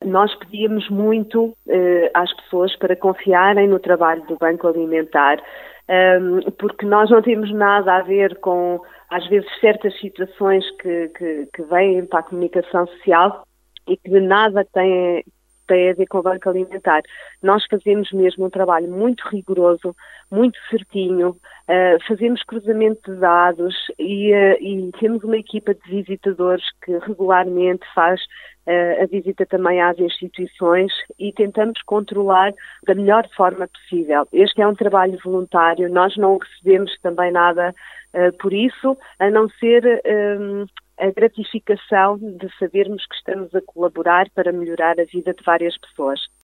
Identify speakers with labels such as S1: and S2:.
S1: nós pedíamos muito às pessoas para confiarem no trabalho do Banco Alimentar, porque nós não temos nada a ver com, às vezes, certas situações que vêm para a comunicação social e que nada têm a ver com o Banco Alimentar. Nós fazemos mesmo um trabalho muito rigoroso, muito certinho, fazemos cruzamento de dados e temos uma equipa de visitadores que regularmente faz a visita também às instituições e tentamos controlar da melhor forma possível. Este é um trabalho voluntário, nós não recebemos também nada por isso, a não ser a gratificação de sabermos que estamos a colaborar para melhorar a vida de várias pessoas.